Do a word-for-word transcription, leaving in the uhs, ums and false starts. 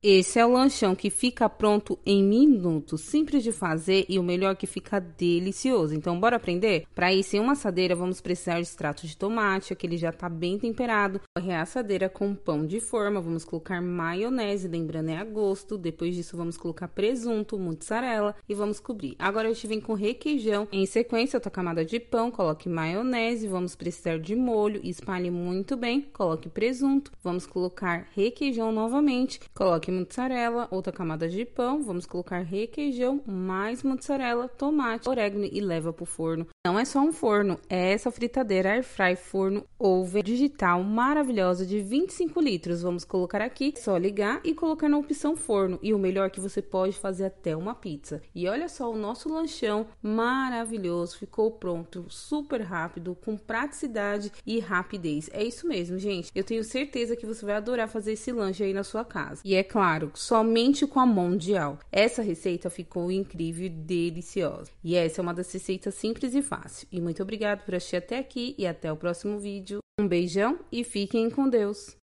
Esse é o lanchão que fica pronto em minutos, simples de fazer e o melhor que fica delicioso. Então, bora aprender? Para isso, em uma assadeira, vamos precisar de extrato de tomate, aquele já tá bem temperado. A assadeira com pão de forma, vamos colocar maionese, lembrando é a gosto. Depois disso, vamos colocar presunto, mussarela e vamos cobrir. Agora, a gente vem com requeijão. Em sequência, outra camada de pão, coloque maionese, vamos precisar de molho, espalhe muito bem, coloque presunto, vamos colocar requeijão novamente, coloque mussarela, outra camada de pão, vamos colocar requeijão, mais mussarela, tomate, orégano e leva pro forno. Não é só um forno, é essa fritadeira air fry forno over digital maravilhosa de vinte e cinco litros. Vamos colocar aqui, só ligar e colocar na opção forno. E o melhor que você pode fazer até uma pizza. E olha só o nosso lanchão maravilhoso, ficou pronto, super rápido, com praticidade e rapidez. É isso mesmo, gente. Eu tenho certeza que você vai adorar fazer esse lanche aí na sua casa. E é claro, Claro, somente com a mundial. Essa receita ficou incrível e deliciosa. E essa é uma das receitas simples e fácil. E muito obrigada por assistir até aqui e até o próximo vídeo. Um beijão e fiquem com Deus.